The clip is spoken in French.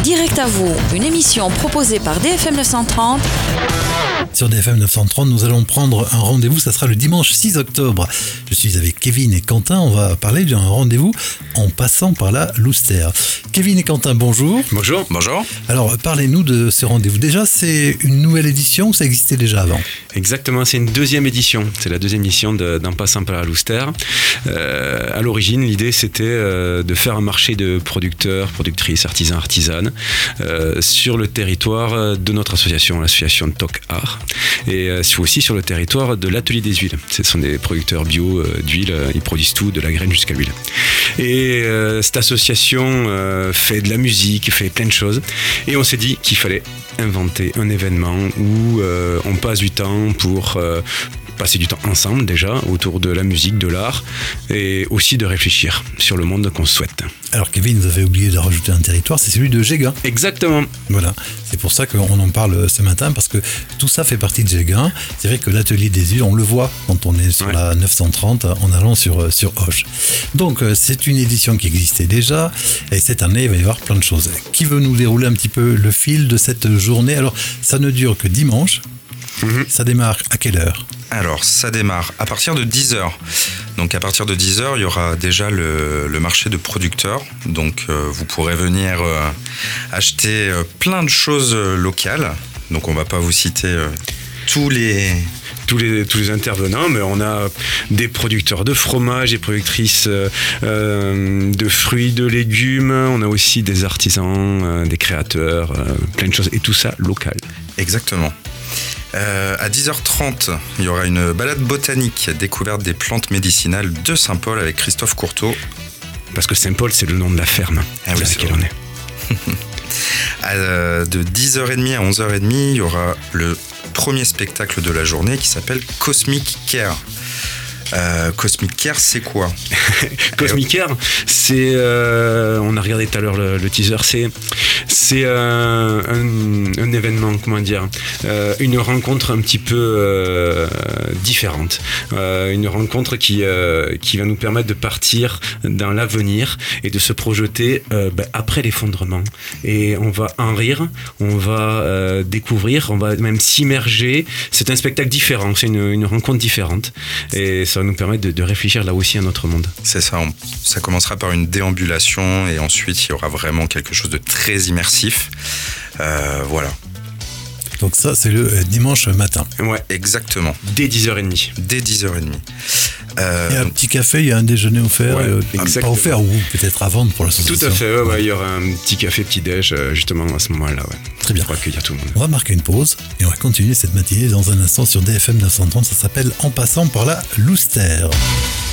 Direct à vous, une émission proposée par DFM 930. Sur DFM 930, nous allons prendre un rendez-vous, ça sera le dimanche 6 octobre. Je suis avec Kevin et Quentin, on va parler d'un rendez-vous en passant par la Louster. Kevin et Quentin, bonjour. Bonjour. Bonjour. Alors, parlez-nous de ce rendez-vous. Déjà, c'est une nouvelle édition ou ça existait déjà avant ? Exactement, c'est une deuxième édition. C'est la deuxième édition d'En passant par la Louster. À l'origine, l'idée, c'était de faire un marché de producteurs, productrices, artisans, artisanes sur le territoire de notre association, l'association TOC Art. Et aussi sur le territoire de l'Atelier des Huiles. Ce sont des producteurs bio d'huile, ils produisent tout, de la graine jusqu'à l'huile. Et cette association fait de la musique, fait plein de choses. Et on s'est dit qu'il fallait inventer un événement où on passe du temps pour passer du temps ensemble déjà autour de la musique, de l'art et aussi de réfléchir sur le monde qu'on souhaite. Alors Kevin, vous avez oublié de rajouter un territoire, c'est celui de Géguin. Exactement. Voilà, c'est pour ça qu'on en parle ce matin parce que tout ça fait partie de Géguin. C'est vrai que l'Atelier des Huiles, on le voit quand on est sur la 930 en allant sur Auch. Donc c'est une édition qui existait déjà et cette année il va y avoir plein de choses. Qui veut nous dérouler un petit peu le fil de cette journée ? Alors ça ne dure que dimanche. Ça démarre à quelle heure ? Alors, ça démarre à partir de 10h. Donc, à partir de 10h, il y aura déjà le marché de producteurs. Donc, vous pourrez venir acheter plein de choses locales. Donc, on ne va pas vous citer tous les intervenants, mais on a des producteurs de fromage, des productrices de fruits, de légumes. On a aussi des artisans, des créateurs, plein de choses. Et tout ça local. Exactement. À 10h30, il y aura une balade botanique découverte des plantes médicinales de Saint-Paul avec Christophe Courteau. Parce que Saint-Paul, c'est le nom de la ferme oui, dans laquelle on est. De 10h30 à 11h30, il y aura le premier spectacle de la journée qui s'appelle Cosmic Care. Cosmic Care, c'est quoi ? Cosmic Care, c'est on a regardé tout à l'heure le teaser, c'est un événement, comment dire, une rencontre un petit peu différente, une rencontre qui va nous permettre de partir dans l'avenir et de se projeter après l'effondrement. Et on va en rire, on va découvrir, on va même s'immerger. C'est un spectacle différent, c'est une rencontre différente et ça va nous permettre de réfléchir là aussi à notre monde. C'est ça, ça commencera par une déambulation et ensuite il y aura vraiment quelque chose de très immersif. Voilà. Donc ça, c'est le dimanche matin. Ouais, exactement. Dès 10h30. Dès 10h30. Il y a un petit café, il y a un déjeuner offert, pas offert ou peut-être à vendre pour l'association. Tout à fait, il y aura un petit café, petit déj justement à ce moment-là. Ouais. Très bien. Pour accueillir tout le monde. On va marquer une pause et on va continuer cette matinée dans un instant sur DFM 930. Ça s'appelle En passant par la Louster.